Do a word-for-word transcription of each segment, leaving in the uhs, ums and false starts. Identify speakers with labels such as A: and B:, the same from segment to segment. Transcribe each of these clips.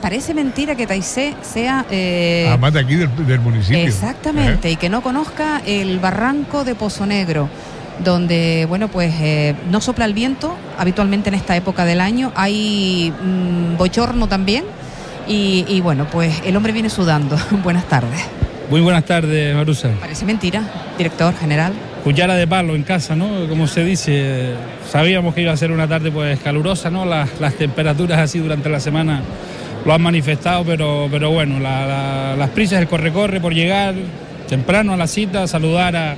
A: parece mentira que Taizé sea... Eh,
B: Además de aquí del, del municipio.
A: Exactamente, ¿eh? Y que no conozca el barranco de Pozo Negro, donde, bueno, pues eh, no sopla el viento habitualmente en esta época del año, hay mmm, bochorno también, y, y bueno, pues el hombre viene sudando. Buenas tardes.
C: Muy buenas tardes, Marusa.
A: Parece mentira, director general.
C: Cuchara de palo en casa, ¿no? Como se dice, sabíamos que iba a ser una tarde pues calurosa, ¿no? Las, las temperaturas así durante la semana lo han manifestado, pero, pero bueno, la, la, las prisas, el corre-corre por llegar temprano a la cita, saludar a,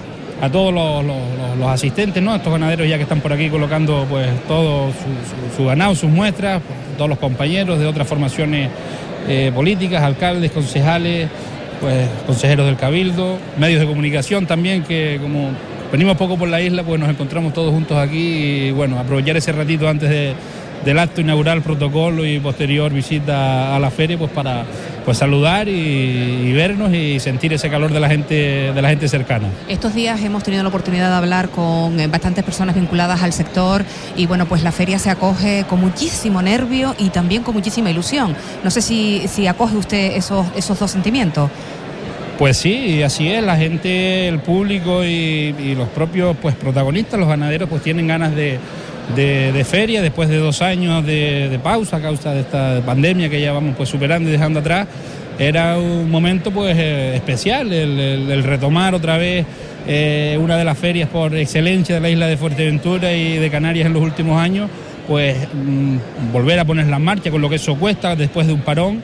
C: a todos los, los, los asistentes, ¿no? Estos ganaderos ya que están por aquí colocando pues todo su, su, su ganado, sus muestras, pues, todos los compañeros de otras formaciones eh, políticas, alcaldes, concejales, pues consejeros del Cabildo, medios de comunicación también, que como venimos poco por la isla, pues nos encontramos todos juntos aquí y bueno, aprovechar ese ratito antes de, del acto inaugural, protocolo y posterior visita a la feria, pues para pues saludar y, y vernos y sentir ese calor de la gente, de la gente cercana.
A: Estos días hemos tenido la oportunidad de hablar con bastantes personas vinculadas al sector y bueno, pues la feria se acoge con muchísimo nervio y también con muchísima ilusión. No sé si, si acoge usted esos, esos dos sentimientos.
C: Pues sí, así es, la gente, el público y, y los propios pues protagonistas, los ganaderos, pues tienen ganas de, de, de feria después de dos años de, de pausa a causa de esta pandemia que ya vamos pues superando y dejando atrás. Era un momento pues eh, especial el, el, el retomar otra vez eh, una de las ferias por excelencia de la isla de Fuerteventura y de Canarias en los últimos años, pues mmm, volver a ponerla en marcha con lo que eso cuesta después de un parón.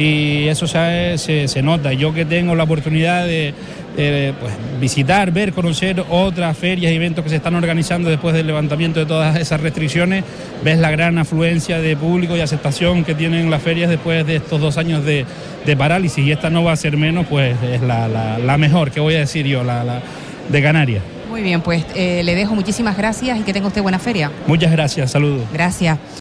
C: Y eso se, se, se nota. Yo que tengo la oportunidad de, de pues, visitar, ver, conocer otras ferias y eventos que se están organizando después del levantamiento de todas esas restricciones, ves la gran afluencia de público y aceptación que tienen las ferias después de estos dos años de, de parálisis, y esta no va a ser menos, pues es la, la, la mejor, que voy a decir yo, la, la de Canarias.
A: Muy bien, pues eh, le dejo muchísimas gracias y que tenga usted buena feria.
C: Muchas gracias, saludos.
A: Gracias.